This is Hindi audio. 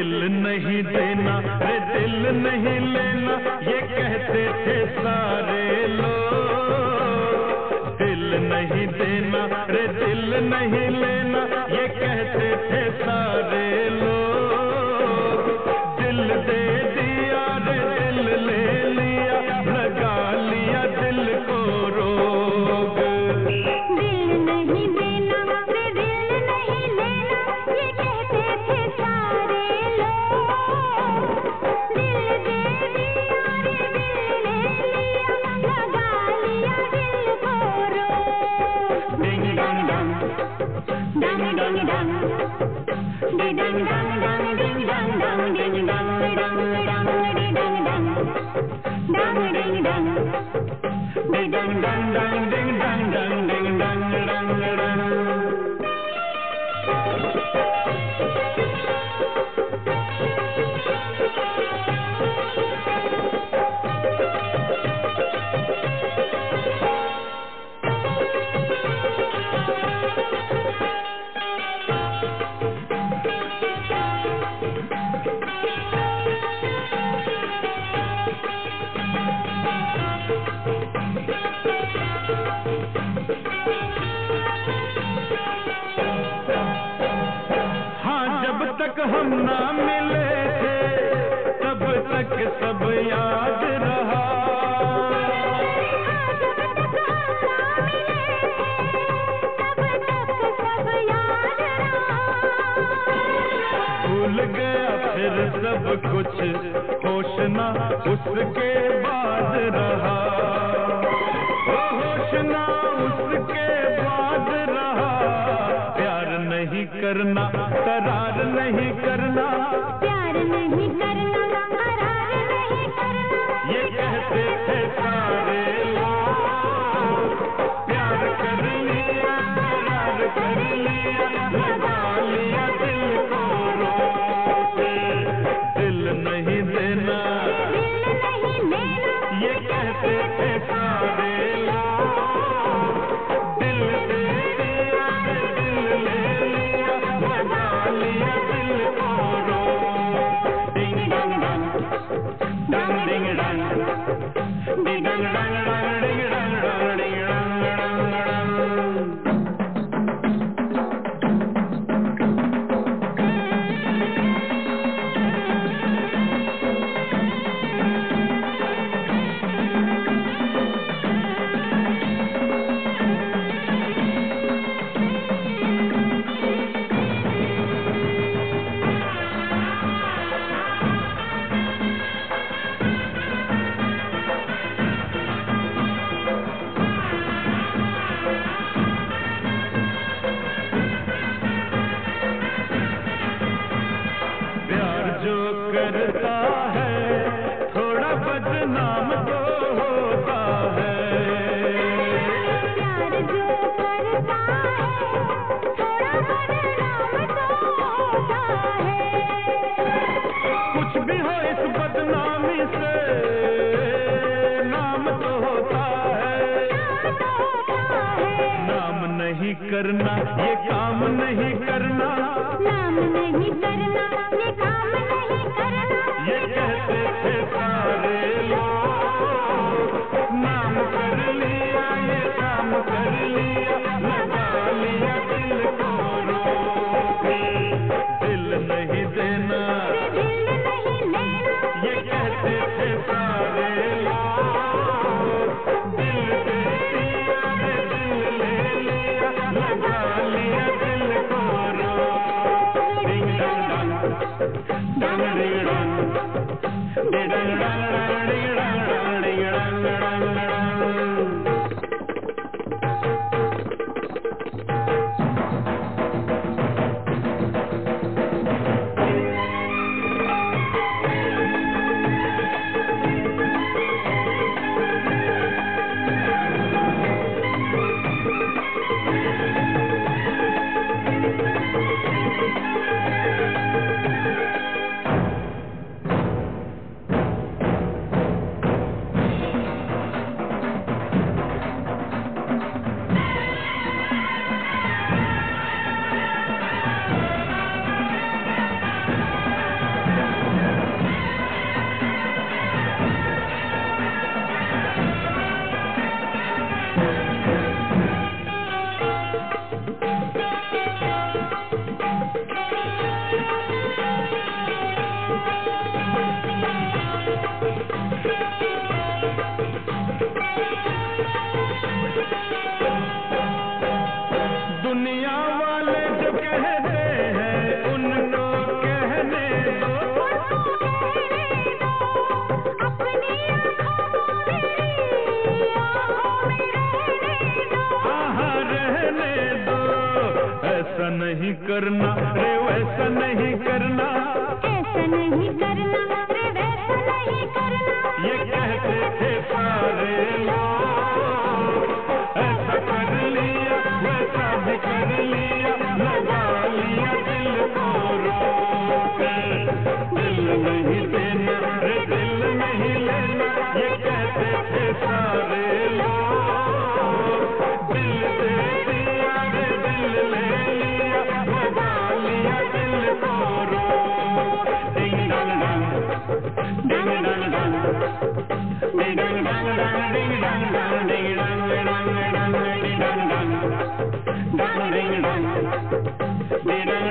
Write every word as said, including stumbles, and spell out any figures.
दिल नहीं देना रे दिल नहीं लेना, ये कहते थे सारे लोग। दिल नहीं देना रे दिल नहीं लेना, ये कहते थे सारे लोग। दिल दे दिया रे दिल ले लिया, लगा लिया दिल को रोग। दिल नहीं देना रे दिल नहीं लेना, ये कहते थे सारे लोग। दिल दे दिया रे दिल ले लिया, लगा लिया दिल को रोग। डिंग डंग डंग डंग डंग डंग, डिंग डंग डंग डंग डिंग डंग डंग, डिंग डंग डंग डंग डिंग डंग डंग, डंग डिंग डंग, डिंग डंग डंग डंग डिंग डंग डंग, डिंग डंग डंग डंग। तक हम ना मिले थे तब तक सब याद रहा। भूल गया फिर सब कुछ होश ना उसके बाद रहा। ओ होश ना उसके बाद रहा। प्यार नहीं करना करार नहीं करना, प्यार नहीं करना करार नहीं करना, ये कहते थे सारे लोग। प्यार कर लिया करार कर लिया, लगा लिया दिल को रोग। दिल नहीं देना दिल नहीं लेना, ये कहते थे सारे लोग। दिल दे दिया दिल ले लिया, लगा लिया दिल को रोग। डिंग डंग डंग डंग डिंग डंग, डिंग डंग डंग डंग डिंग डंग डंग, डिंग डंग डंग डंग। प्यार जो करता है थोड़ा बदनाम तो होता है। प्यार जो करता है थोड़ा बदनाम तो होता है। कुछ भी हो इस बदनामी से नाम तो होता है। नाम नहीं करना ये काम नहीं करना, नाम नहीं करना ये काम नहीं करना, ये कहते थे सारे लोग। नाम कर लिया ये काम कर लिया, लगा लिया दिल को रोग। दिल नहीं देना दिल नहीं लेना, ये कहते थे सारे लोग। दिल दे दिया रे दिल ले लिया, लगा लिया दिल को रोग। डिंग डंग डंग डंग डिंग डंग, डिंग डंग डंग डंग डिंग डंग डंग, डिंग डंग डंग डंग। ऐसा नहीं करना रे वैसा नहीं करना, ऐसा नहीं करना रे वैसा नहीं करना, ये कहते थे सारे लोग। ऐसा कर लिया वैसा भी कर लिया, लगा लिया दिल को रोक। दिल नहीं देना रे दिल नहीं लेना, ये कहते थे सारे लोग। दिल दे दिया रे दिल ले लिया, लगा लिया दिल को रोक। डिंग डंग डंग डिंग डंग डंग डिंग डंग डंग डिंग डंग डंग डिंग डंग डंग डंग डिंग डंग डंग डंग डिंग डंग डिंग